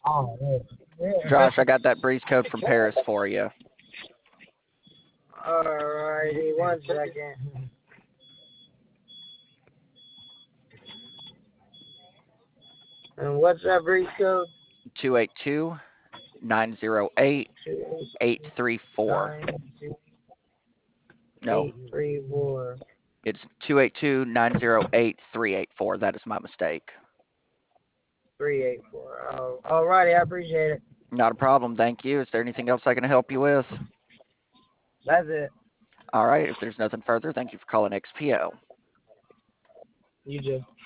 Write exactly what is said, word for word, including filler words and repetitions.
Oh, yeah. Josh, I got that breeze code from Paris for you. Alrighty, one second. And what's that breach code? two eight two, nine zero eight, Two eight three four. nine two No, eight three four it's two eight two, nine zero eight, three eight four. That is my mistake. three eight four. Oh, alrighty, I appreciate it. Not a problem. Thank you. Is there anything else I can help you with? That's it. All right. If there's nothing further, thank you for calling X P O. You too.